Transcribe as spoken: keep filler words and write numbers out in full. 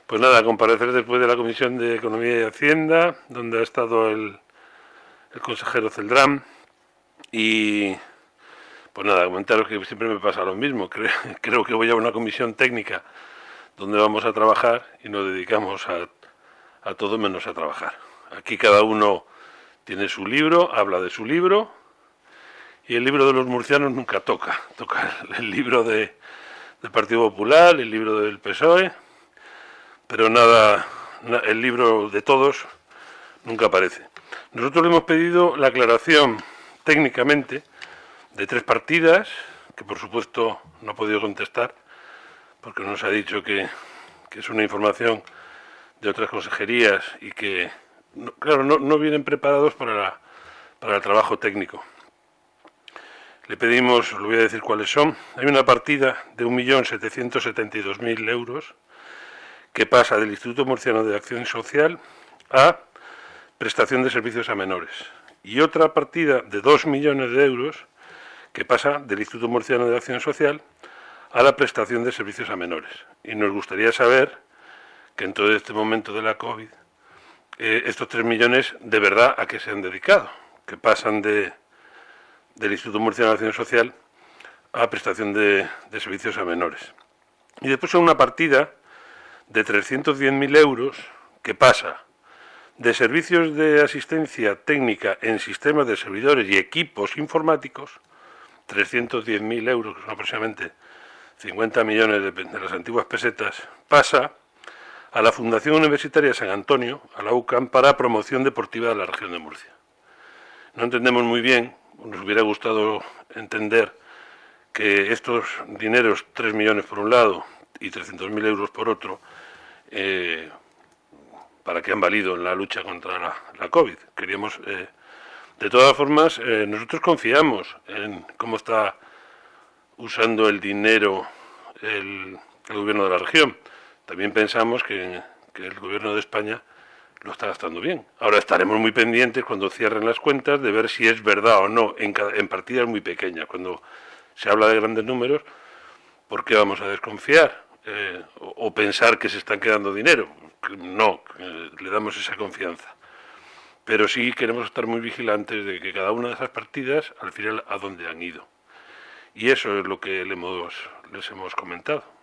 Pues nada, comparecer después de la Comisión de Economía y Hacienda, donde ha estado el, el consejero Celdrán, y pues nada, comentaros que siempre me pasa lo mismo. Creo, creo que voy a una comisión técnica donde vamos a trabajar y nos dedicamos a, a todo menos a trabajar. Aquí cada uno tiene su libro, habla de su libro, y el libro de los murcianos nunca toca. Toca el libro de, del Partido Popular, el libro del P S O E, pero nada, el libro de todos nunca aparece. Nosotros le hemos pedido la aclaración técnicamente de tres partidas, que por supuesto no ha podido contestar, porque nos ha dicho que, que es una información de otras consejerías y que, no, claro, no, no vienen preparados para, la, para el trabajo técnico. Le pedimos, le voy a decir cuáles son. Hay una partida de un millón setecientos setenta y dos mil euros que pasa del Instituto Murciano de Acción Social a prestación de servicios a menores. Y otra partida de dos millones de euros que pasa del Instituto Murciano de Acción Social a la prestación de servicios a menores. Y nos gustaría saber que en todo este momento de la COVID, eh, estos tres millones de verdad a qué se han dedicado, que pasan de, del Instituto Murciano de Acción Social a prestación de, de servicios a menores. Y después hay una partida de trescientos diez mil euros que pasa de servicios de asistencia técnica en sistemas de servidores y equipos informáticos, trescientos diez mil euros, que son aproximadamente cincuenta millones de, de las antiguas pesetas, pasa a la Fundación Universitaria San Antonio, a la U C A M, para promoción deportiva de la región de Murcia. No entendemos muy bien, nos hubiera gustado entender que estos dineros, tres millones por un lado y trescientos mil euros por otro, eh, para qué han valido en la lucha contra la, la COVID. Queríamos, eh, de todas formas, eh, nosotros confiamos en cómo está usando el dinero el, el gobierno de la región. También pensamos que, que el gobierno de España lo está gastando bien. Ahora estaremos muy pendientes cuando cierren las cuentas de ver si es verdad o no en, cada, en partidas muy pequeñas. Cuando se habla de grandes números, ¿por qué vamos a desconfiar? Eh, o, o pensar que se están quedando dinero. No, eh, le damos esa confianza. Pero sí queremos estar muy vigilantes de que cada una de esas partidas, al final, a dónde han ido. Y eso es lo que le hemos, les hemos comentado.